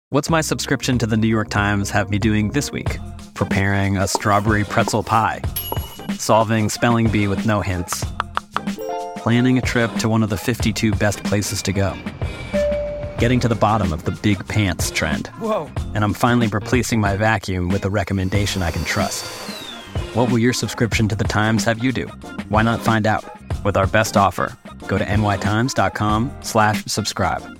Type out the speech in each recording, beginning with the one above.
What's my subscription to the New York Times have me doing this week? Preparing a strawberry pretzel pie. Solving spelling bee with no hints. Planning a trip to one of the 52 best places to go. Getting to the bottom of the big pants trend. Whoa. And I'm finally replacing my vacuum with a recommendation I can trust. What will your subscription to the Times have you do? Why not find out? With our best offer, go to nytimes.com/subscribe.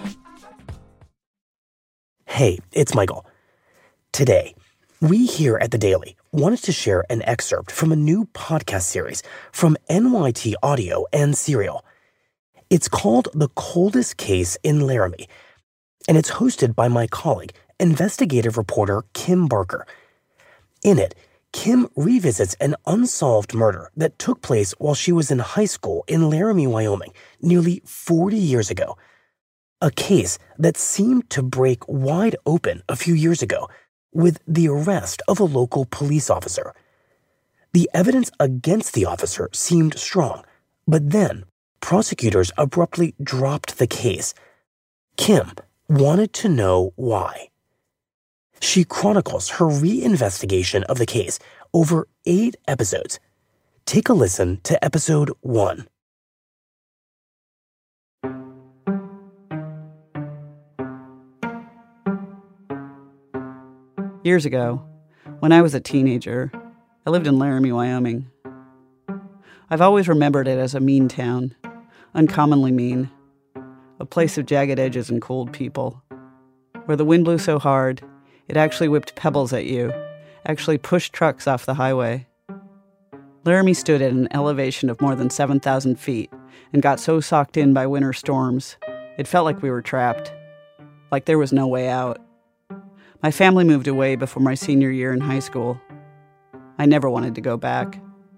Hey, it's Michael. Today, we here at The Daily wanted to share an excerpt from a new podcast series from NYT Audio and Serial. It's called The Coldest Case in Laramie, and it's hosted by my colleague, investigative reporter Kim Barker. In it, Kim revisits an unsolved murder that took place while she was in high school in Laramie, Wyoming, nearly 40 years ago. A case that seemed to break wide open a few years ago with the arrest of a local police officer. The evidence against the officer seemed strong, but then prosecutors abruptly dropped the case. Kim wanted to know why. She chronicles her reinvestigation of the case over 8 episodes. Take a listen to episode 1. Years ago, when I was a teenager, I lived in Laramie, Wyoming. I've always remembered it as a mean town, uncommonly mean, a place of jagged edges and cold people, where the wind blew so hard, it actually whipped pebbles at you, actually pushed trucks off the highway. Laramie stood at an elevation of more than 7,000 feet and got so socked in by winter storms, it felt like we were trapped, like there was no way out. My family moved away before my senior year in high school. I never wanted to go back.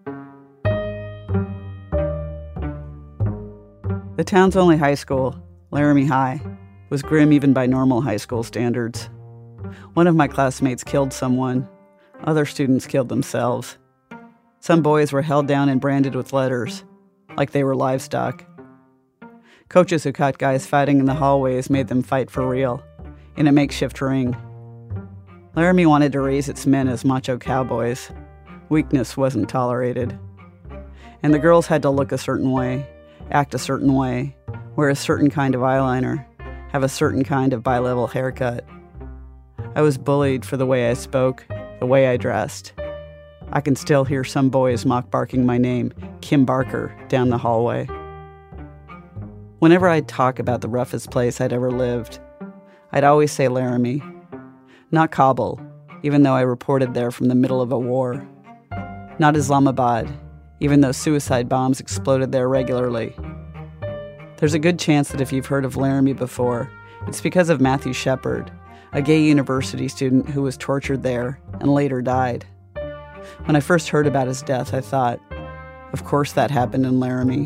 The town's only high school, Laramie High, was grim even by normal high school standards. One of my classmates killed someone. Other students killed themselves. Some boys were held down and branded with letters, like they were livestock. Coaches who caught guys fighting in the hallways made them fight for real, in a makeshift ring. Laramie wanted to raise its men as macho cowboys. Weakness wasn't tolerated. And the girls had to look a certain way, act a certain way, wear a certain kind of eyeliner, have a certain kind of bi-level haircut. I was bullied for the way I spoke, the way I dressed. I can still hear some boys mock barking my name, Kim Barker, down the hallway. Whenever I'd talk about the roughest place I'd ever lived, I'd always say Laramie. Not Kabul, even though I reported there from the middle of a war. Not Islamabad, even though suicide bombs exploded there regularly. There's a good chance that if you've heard of Laramie before, it's because of Matthew Shepard, a gay university student who was tortured there and later died. When I first heard about his death, I thought, of course that happened in Laramie.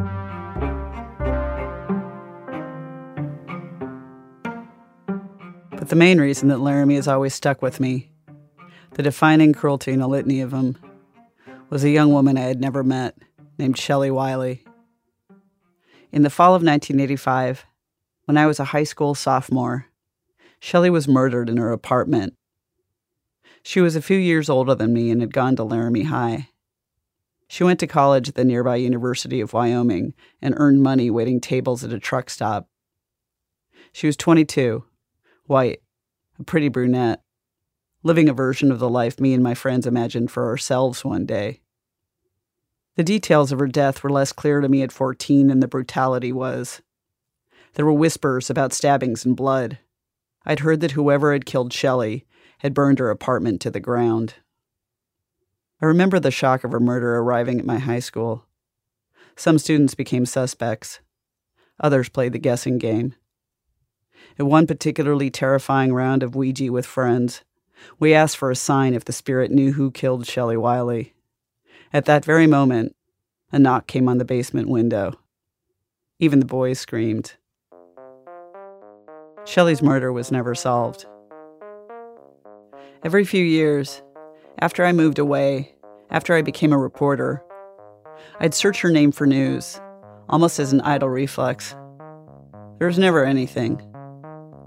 But the main reason that Laramie has always stuck with me, the defining cruelty in a litany of them, was a young woman I had never met named Shelley Wiley. In the fall of 1985, when I was a high school sophomore, Shelley was murdered in her apartment. She was a few years older than me and had gone to Laramie High. She went to college at the nearby University of Wyoming and earned money waiting tables at a truck stop. She was 22, white, a pretty brunette, living a version of the life me and my friends imagined for ourselves one day. The details of her death were less clear to me at 14 than the brutality was. There were whispers about stabbings and blood. I'd heard that whoever had killed Shelley had burned her apartment to the ground. I remember the shock of her murder arriving at my high school. Some students became suspects. Others played the guessing game. In one particularly terrifying round of Ouija with friends, we asked for a sign if the spirit knew who killed Shelley Wiley. At that very moment, a knock came on the basement window. Even the boys screamed. Shelley's murder was never solved. Every few years, after I moved away, after I became a reporter, I'd search her name for news, almost as an idle reflex. There was never anything.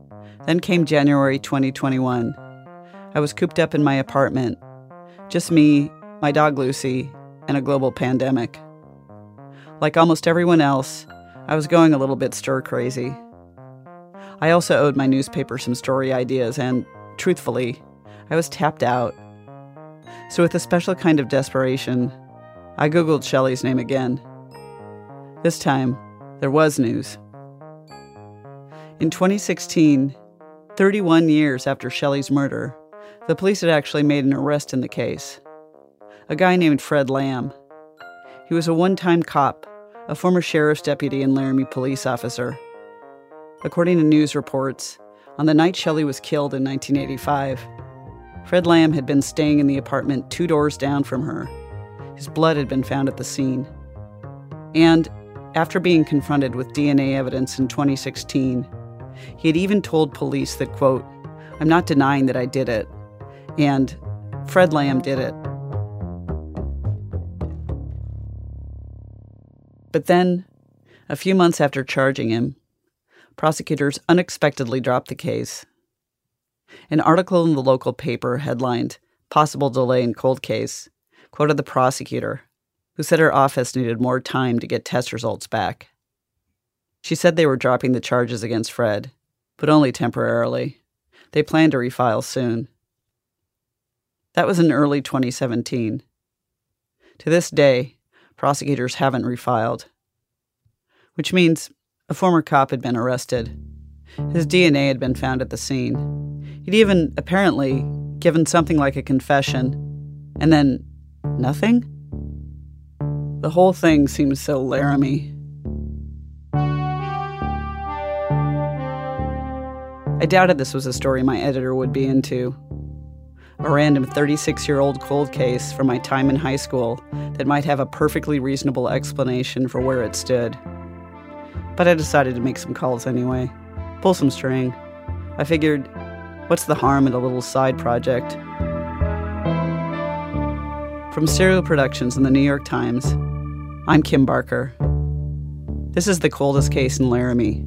Then came January 2021. I was cooped up in my apartment. Just me, my dog Lucy, and a global pandemic. Like almost everyone else, I was going a little bit stir-crazy. I also owed my newspaper some story ideas and, truthfully, I was tapped out. So with a special kind of desperation, I Googled Shelley's name again. This time, there was news. In 2016, 31 years after Shelley's murder, the police had actually made an arrest in the case. A guy named Fred Lamb. He was a one-time cop, a former sheriff's deputy and Laramie police officer. According to news reports, on the night Shelley was killed in 1985, Fred Lamb had been staying in the apartment 2 doors down from her. His blood had been found at the scene. And after being confronted with DNA evidence in 2016, he had even told police that, quote, "I'm not denying that I did it," and Fred Lamb did it. But then, a few months after charging him, prosecutors unexpectedly dropped the case. An article in the local paper headlined, "Possible Delay in Cold Case," quoted the prosecutor, who said her office needed more time to get test results back. She said they were dropping the charges against Fred, but only temporarily. They planned to refile soon. That was in early 2017. To this day, prosecutors haven't refiled. Which means a former cop had been arrested. His DNA had been found at the scene. He'd even, apparently, given something like a confession. And then, nothing? The whole thing seems so Laramie. I doubted this was a story my editor would be into. A random 36-year-old cold case from my time in high school that might have a perfectly reasonable explanation for where it stood. But I decided to make some calls anyway. Pull some string. I figured, what's the harm in a little side project? From Serial Productions and the New York Times, I'm Kim Barker. This is The Coldest Case in Laramie.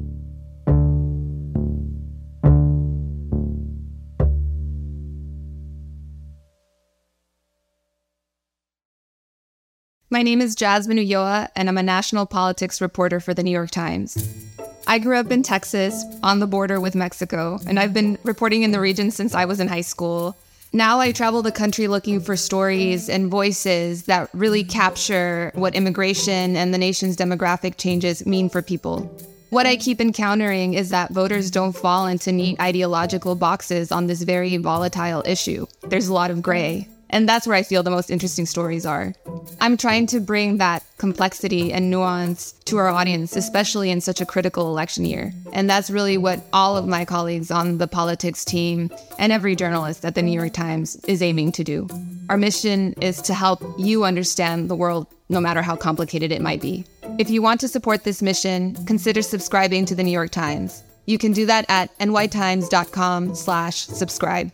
My name is Jasmine Ulloa, and I'm a national politics reporter for the New York Times. I grew up in Texas, on the border with Mexico, and I've been reporting in the region since I was in high school. Now I travel the country looking for stories and voices that really capture what immigration and the nation's demographic changes mean for people. What I keep encountering is that voters don't fall into neat ideological boxes on this very volatile issue. There's a lot of gray. And that's where I feel the most interesting stories are. I'm trying to bring that complexity and nuance to our audience, especially in such a critical election year. And that's really what all of my colleagues on the politics team and every journalist at the New York Times is aiming to do. Our mission is to help you understand the world, no matter how complicated it might be. If you want to support this mission, consider subscribing to the New York Times. You can do that at nytimes.com/subscribe.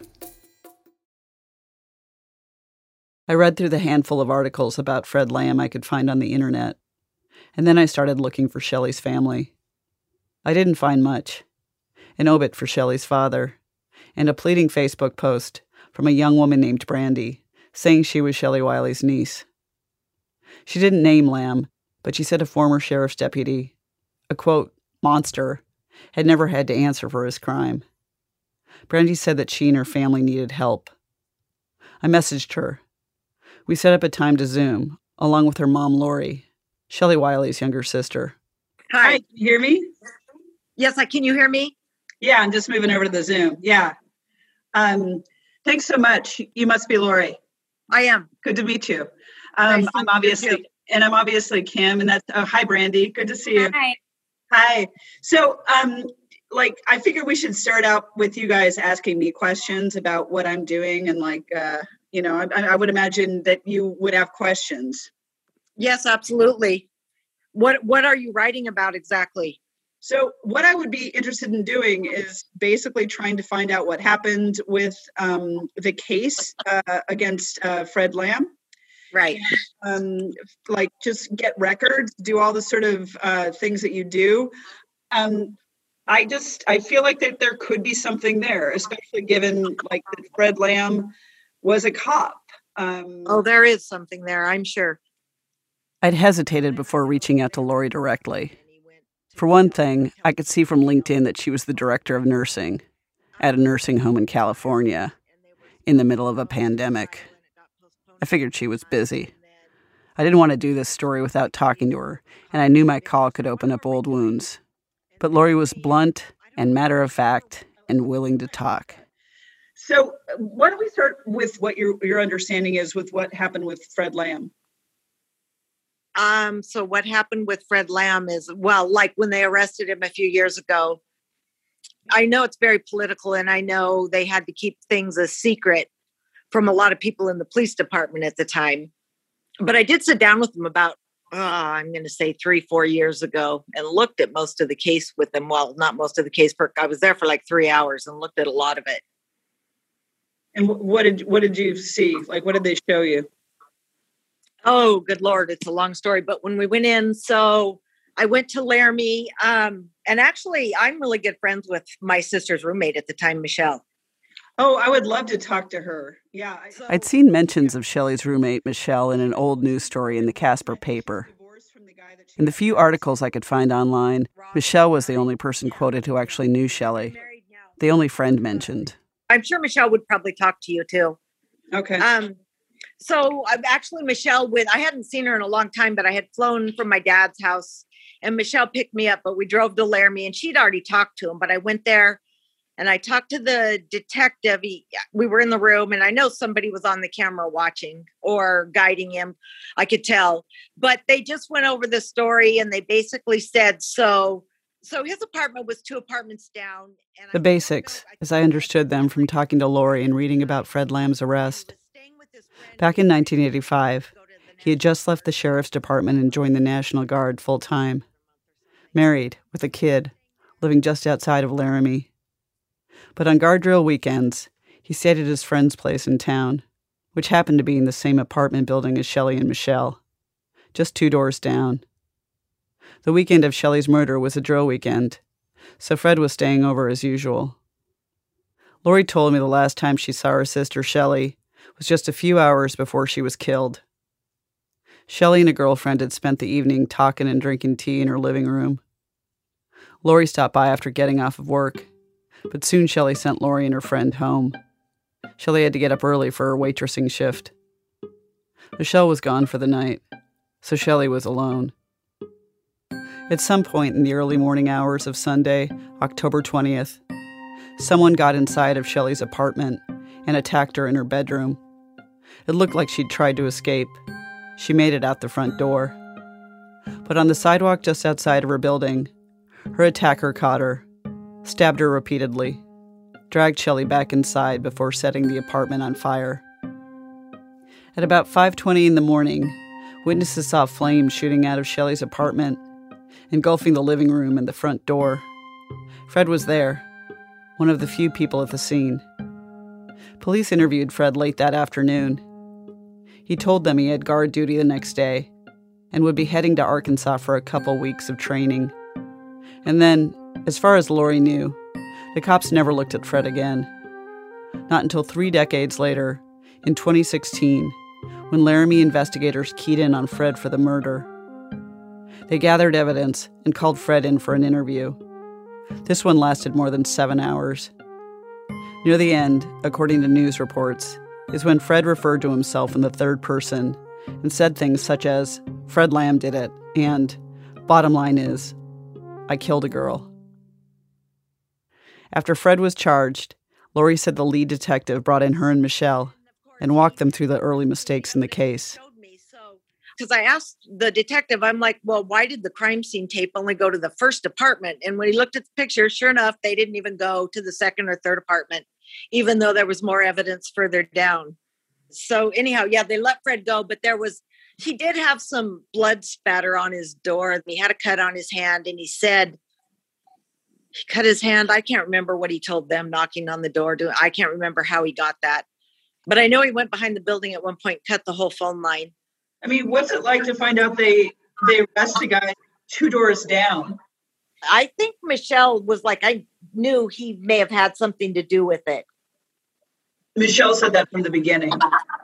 I read through the handful of articles about Fred Lamb I could find on the internet, and then I started looking for Shelley's family. I didn't find much. An obit for Shelley's father, and a pleading Facebook post from a young woman named Brandy, saying she was Shelley Wiley's niece. She didn't name Lamb, but she said a former sheriff's deputy, a quote, monster, had never had to answer for his crime. Brandy said that she and her family needed help. I messaged her. We set up a time to Zoom, along with her mom, Lori, Shelley Wiley's younger sister. Hi, can you hear me? Yes, can you hear me? Yeah, I'm just moving over to the Zoom. Yeah. Thanks so much. You must be Lori. I am. Good to meet you. Nice I'm obviously Kim, and that's, hi, Brandy. Good to see you. Hi. Hi. So, I figured we should start out with you guys asking me questions about what I'm doing, and I would imagine that you would have questions. Yes, absolutely. What are you writing about exactly? So what I would be interested in doing is basically trying to find out what happened with the case against Fred Lamb. Right. And, just get records, do all the sort of things that you do. I feel like that there could be something there, especially given like that Fred Lamb was a cop. Oh, there is something there, I'm sure. I'd hesitated before reaching out to Lori directly. For one thing, I could see from LinkedIn that she was the director of nursing at a nursing home in California in the middle of a pandemic. I figured she was busy. I didn't want to do this story without talking to her, and I knew my call could open up old wounds. But Lori was blunt and matter-of-fact and willing to talk. So why don't we start with what your understanding is with what happened with Fred Lamb? So what happened with Fred Lamb is, well, like when they arrested him a few years ago, I know it's very political, and I know they had to keep things a secret from a lot of people in the police department at the time. But I did sit down with them about, I'm going to say 3-4 years ago, and looked at most of the case with them. Well, not most of the case. I was there for like 3 hours and looked at a lot of it. And what did you see? Like, what did they show you? Oh, good Lord. It's a long story. But when we went in, so I went to Laramie, and actually I'm really good friends with my sister's roommate at the time, Michelle. Oh, I would love to talk to her. Yeah. I'd seen mentions of Shelley's roommate, Michelle, in an old news story in the Casper paper. In the few articles I could find online, Michelle was the only person quoted who actually knew Shelley, the only friend mentioned. I'm sure Michelle would probably talk to you too. Okay. So I'm actually Michelle I hadn't seen her in a long time, but I had flown from my dad's house and Michelle picked me up, but we drove to Laramie and she'd already talked to him, but I went there and I talked to the detective. We were in the room and I know somebody was on the camera watching or guiding him. I could tell, but they just went over the story and they basically said, so his apartment was 2 apartments down. And the basics, as I understood them from talking to Lori and reading about Fred Lamb's arrest. Back in 1985, he had just left the sheriff's department and joined the National Guard full-time. Married, with a kid, living just outside of Laramie. But on guard drill weekends, he stayed at his friend's place in town, which happened to be in the same apartment building as Shelley and Michelle, just 2 doors down. The weekend of Shelley's murder was a drill weekend, so Fred was staying over as usual. Lori told me the last time she saw her sister, Shelley, was just a few hours before she was killed. Shelley and a girlfriend had spent the evening talking and drinking tea in her living room. Lori stopped by after getting off of work, but soon Shelley sent Lori and her friend home. Shelley had to get up early for her waitressing shift. Michelle was gone for the night, so Shelley was alone. At some point in the early morning hours of Sunday, October 20th, someone got inside of Shelley's apartment and attacked her in her bedroom. It looked like she'd tried to escape. She made it out the front door. But on the sidewalk just outside of her building, her attacker caught her, stabbed her repeatedly, dragged Shelley back inside before setting the apartment on fire. At about 5:20 in the morning, witnesses saw flames shooting out of Shelley's apartment, engulfing the living room and the front door. Fred was there, one of the few people at the scene. Police interviewed Fred late that afternoon. He told them he had guard duty the next day and would be heading to Arkansas for a couple weeks of training. And then, as far as Lori knew, the cops never looked at Fred again. Not until 3 decades later, in 2016, when Laramie investigators keyed in on Fred for the murder. They gathered evidence and called Fred in for an interview. This one lasted more than 7 hours. Near the end, according to news reports, is when Fred referred to himself in the third person and said things such as, "Fred Lamb did it," and "Bottom line is, I killed a girl." After Fred was charged, Lori said the lead detective brought in her and Michelle and walked them through the early mistakes in the case. Because I asked the detective, I'm like, well, why did the crime scene tape only go to the first apartment? And when he looked at the picture, sure enough, they didn't even go to the second or third apartment, even though there was more evidence further down. So anyhow, yeah, they let Fred go, but he did have some blood spatter on his door. He had a cut on his hand, and he said he cut his hand. I can't remember what he told them knocking on the door. I can't remember how he got that. But I know he went behind the building at one point, cut the whole phone line. I mean, what's it like to find out they arrest a guy 2 doors down? I think Michelle was like, I knew he may have had something to do with it. Michelle said that from the beginning.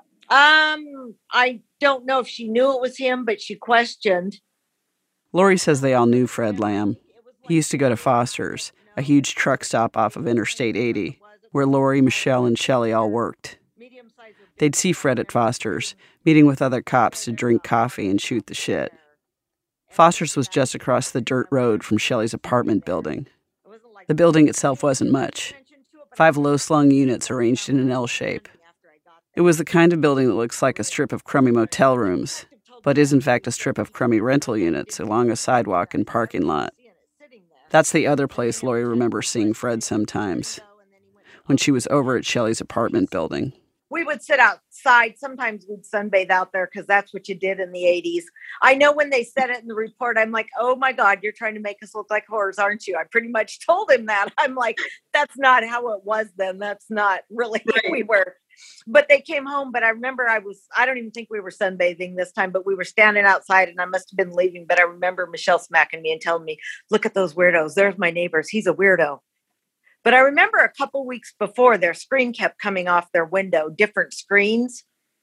I don't know if she knew it was him, but she questioned. Lori says they all knew Fred Lamb. He used to go to Foster's, a huge truck stop off of Interstate 80, where Lori, Michelle, and Shelley all worked. They'd see Fred at Foster's, meeting with other cops to drink coffee and shoot the shit. Foster's was just across the dirt road from Shelley's apartment building. The building itself wasn't much. 5 low-slung units arranged in an L shape. It was the kind of building that looks like a strip of crummy motel rooms, but is in fact a strip of crummy rental units along a sidewalk and parking lot. That's the other place Lori remembers seeing Fred sometimes, when she was over at Shelley's apartment building. We would sit outside. Sometimes we'd sunbathe out there because that's what you did in the 80s. I know when they said it in the report, I'm like, oh my God, you're trying to make us look like whores, aren't you? I pretty much told him that. I'm like, that's not how it was then. That's not really how we were. But they came home. But I remember I don't even think we were sunbathing this time, but we were standing outside and I must have been leaving. But I remember Michelle smacking me and telling me, look at those weirdos. There's my neighbors. He's a weirdo. But I remember a couple weeks before, their screen kept coming off their window, different screens.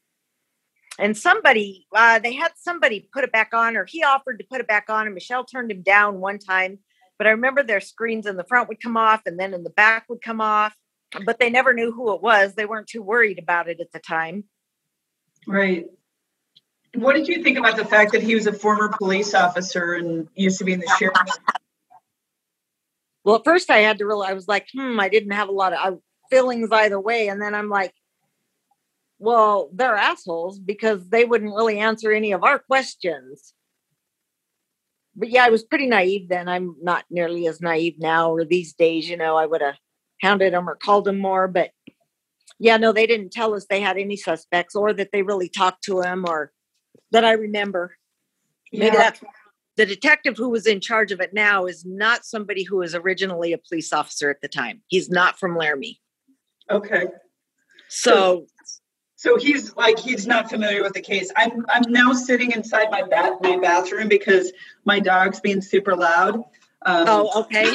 And they had somebody put it back on, or he offered to put it back on, and Michelle turned him down one time. But I remember their screens in the front would come off, and then in the back would come off. But they never knew who it was. They weren't too worried about it at the time. Right. What did you think about the fact that he was a former police officer and used to be in the sheriff's? Well, at first I had to realize, I was like, I didn't have a lot of feelings either way. And then I'm like, well, they're assholes because they wouldn't really answer any of our questions. But yeah, I was pretty naive then. I'm not nearly as naive now or these days, I would have hounded them or called them more. But yeah, no, they didn't tell us they had any suspects or that they really talked to him or that I remember. Maybe that's the detective who was in charge of it now is not somebody who was originally a police officer at the time. He's not from Laramie. Okay. So he's not familiar with the case. I'm now sitting inside my bathroom because my dog's being super loud. Okay.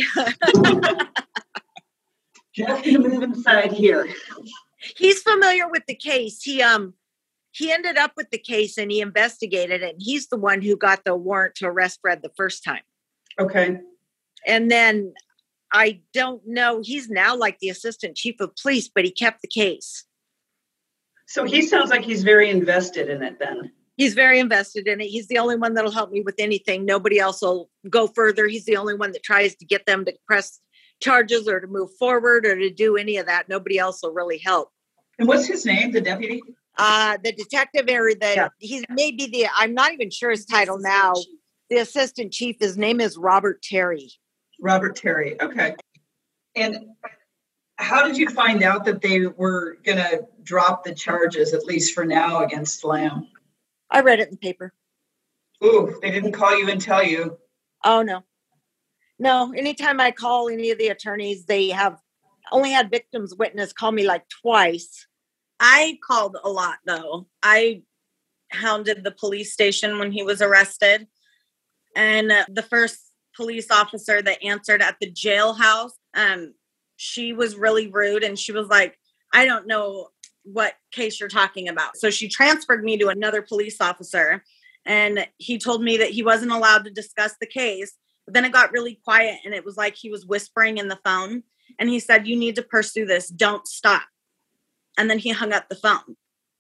Just gonna move inside here. He's familiar with the case. He ended up with the case and he investigated it. And he's the one who got the warrant to arrest Fred the first time. Okay. And then I don't know. He's now like the assistant chief of police, but he kept the case. So he sounds like he's very invested in it then. He's very invested in it. He's the only one that'll help me with anything. Nobody else will go further. He's the only one that tries to get them to press charges or to move forward or to do any of that. Nobody else will really help. And what's his name, the deputy? The detective he's maybe I'm not even sure his title now. The assistant chief, his name is Robert Terry. Robert Terry. Okay. And how did you find out that they were going to drop the charges, at least for now, against Lamb? I read it in the paper. Ooh, they didn't call you and tell you. Oh, no. No, anytime I call any of the attorneys, they have only had victims witness call me like twice. I called a lot, though. I hounded the police station when he was arrested. And the first police officer that answered at the jailhouse, she was really rude. And she was like, I don't know what case you're talking about. So she transferred me to another police officer. And he told me that he wasn't allowed to discuss the case. But then it got really quiet. And it was like he was whispering in the phone. And he said, you need to pursue this. Don't stop. And then he hung up the phone.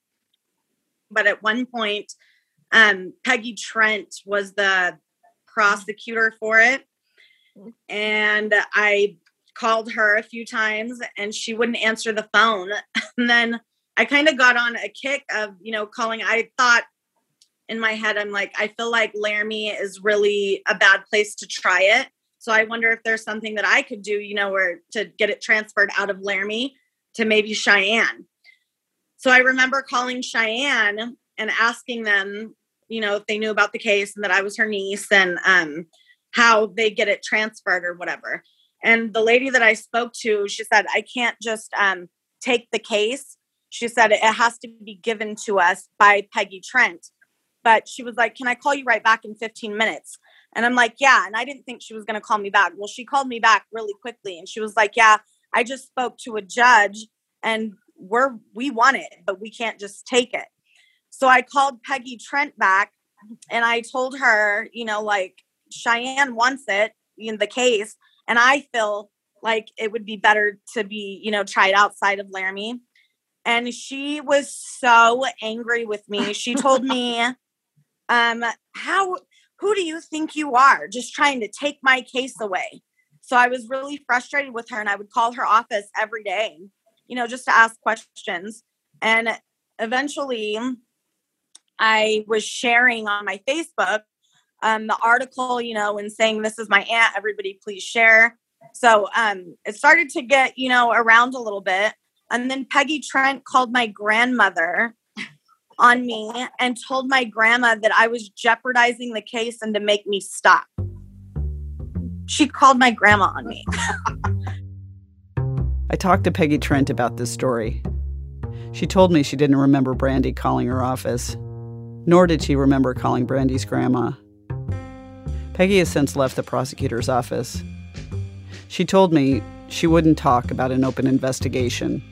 But at one point, Peggy Trent was the prosecutor for it. And I called her a few times and she wouldn't answer the phone. And then I kind of got on a kick of, calling. I thought in my head, I'm like, I feel like Laramie is really a bad place to try it. So I wonder if there's something that I could do, or to get it transferred out of Laramie to maybe Cheyenne. So I remember calling Cheyenne and asking them, if they knew about the case and that I was her niece and how they get it transferred or whatever. And the lady that I spoke to, she said, I can't just take the case. She said it has to be given to us by Peggy Trent. But she was like, can I call you right back in 15 minutes? And I'm like, yeah. And I didn't think she was going to call me back. Well, she called me back really quickly. And she was like, yeah, I just spoke to a judge and we want it, but we can't just take it. So I called Peggy Trent back and I told her, like, Cheyenne wants it in the case. And I feel like it would be better to be, tried outside of Laramie. And she was so angry with me. She told me, who do you think you are, just trying to take my case away? So I was really frustrated with her, and I would call her office every day, just to ask questions. And eventually I was sharing on my Facebook the article, and saying, this is my aunt, everybody please share. So it started to get, around a little bit. And then Peggy Trent called my grandmother on me and told my grandma that I was jeopardizing the case and to make me stop. She called my grandma on me. I talked to Peggy Trent about this story. She told me she didn't remember Brandy calling her office, nor did she remember calling Brandy's grandma. Peggy has since left the prosecutor's office. She told me she wouldn't talk about an open investigation.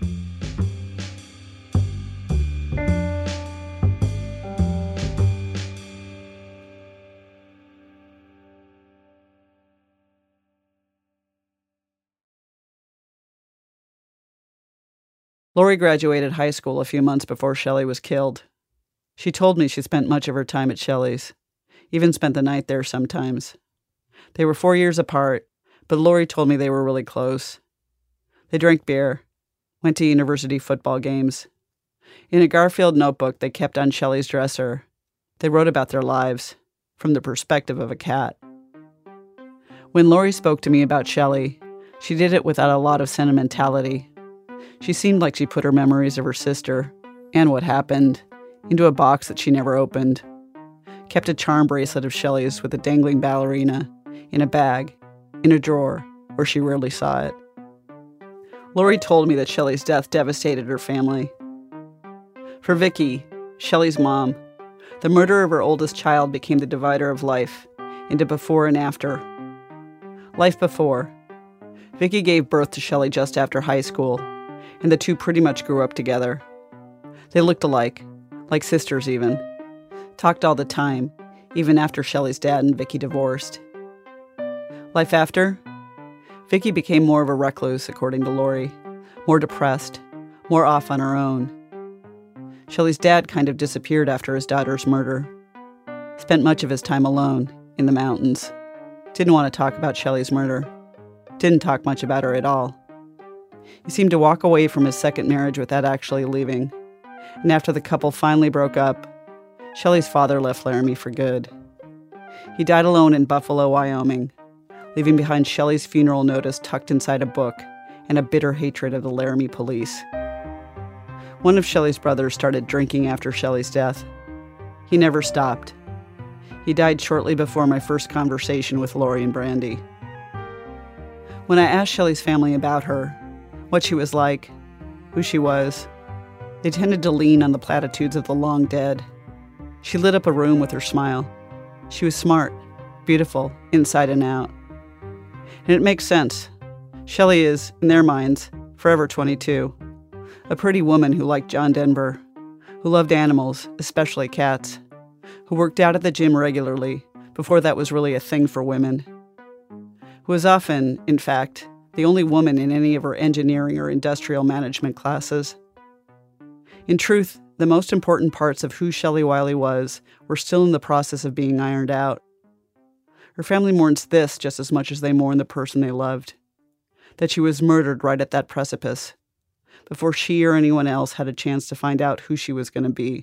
Lori graduated high school a few months before Shelley was killed. She told me she spent much of her time at Shelley's, even spent the night there sometimes. They were 4 years apart, but Lori told me they were really close. They drank beer, went to university football games. In a Garfield notebook they kept on Shelley's dresser, they wrote about their lives from the perspective of a cat. When Lori spoke to me about Shelley, she did it without a lot of sentimentality. She seemed like she put her memories of her sister, and what happened, into a box that she never opened. Kept a charm bracelet of Shelley's with a dangling ballerina, in a bag, in a drawer, where she rarely saw it. Lori told me that Shelley's death devastated her family. For Vicky, Shelley's mom, the murder of her oldest child became the divider of life into before and after. Life before. Vicky gave birth to Shelley just after high school, and the two pretty much grew up together. They looked alike, like sisters even. Talked all the time, even after Shelley's dad and Vicky divorced. Life after? Vicky became more of a recluse, according to Lori. More depressed, more off on her own. Shelley's dad kind of disappeared after his daughter's murder. Spent much of his time alone, in the mountains. Didn't want to talk about Shelley's murder. Didn't talk much about her at all. He seemed to walk away from his second marriage without actually leaving. And after the couple finally broke up, Shelley's father left Laramie for good. He died alone in Buffalo, Wyoming, leaving behind Shelley's funeral notice tucked inside a book and a bitter hatred of the Laramie police. One of Shelley's brothers started drinking after Shelley's death. He never stopped. He died shortly before my first conversation with Lori and Brandy. When I asked Shelley's family about her, what she was like, who she was, they tended to lean on the platitudes of the long dead. She lit up a room with her smile. She was smart, beautiful, inside and out. And it makes sense. Shelley is, in their minds, forever 22. A pretty woman who liked John Denver, who loved animals, especially cats, who worked out at the gym regularly before that was really a thing for women, who was often, in fact, the only woman in any of her engineering or industrial management classes. In truth, the most important parts of who Shelley Wiley was were still in the process of being ironed out. Her family mourns this just as much as they mourn the person they loved, that she was murdered right at that precipice, before she or anyone else had a chance to find out who she was going to be.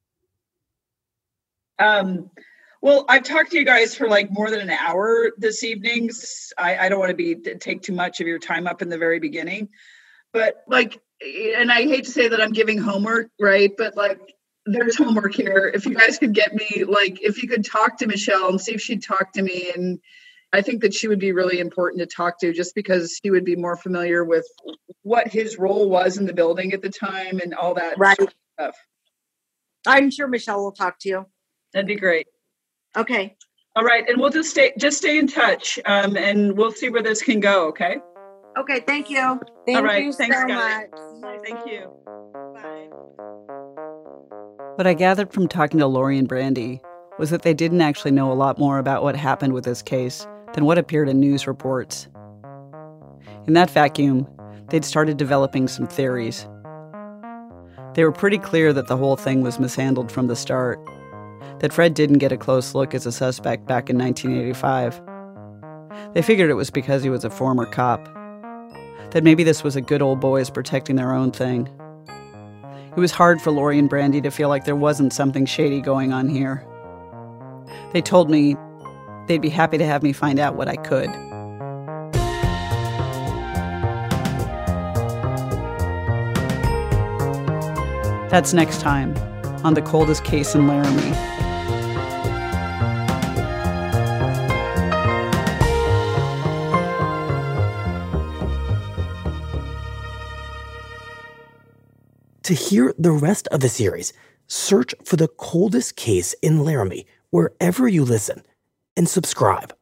Well, I've talked to you guys for like more than an hour this evening. I don't want to take too much of your time up in the very beginning, but like, and I hate to say that I'm giving homework, right? But like, there's homework here. If you guys could get me, like, if you could talk to Michelle and see if she'd talk to me. And I think that she would be really important to talk to just because she would be more familiar with what his role was in the building at the time and all that Right. sort of stuff. I'm sure Michelle will talk to you. That'd be great. Okay. All right, and we'll just stay in touch, and we'll see where this can go. Okay. Okay. Thank you. All right. you Thanks, so guys. much. Thank you. Bye. What I gathered from talking to Lori and Brandy was that they didn't actually know a lot more about what happened with this case than what appeared in news reports. In that vacuum, they'd started developing some theories. They were pretty clear that the whole thing was mishandled from the start, that Fred didn't get a close look as a suspect back in 1985. They figured it was because he was a former cop, that maybe this was a good old boys protecting their own thing. It was hard for Lori and Brandy to feel like there wasn't something shady going on here. They told me they'd be happy to have me find out what I could. That's next time on The Coldest Case in Laramie. To hear the rest of the series, search for The Coldest Case in Laramie wherever you listen and subscribe.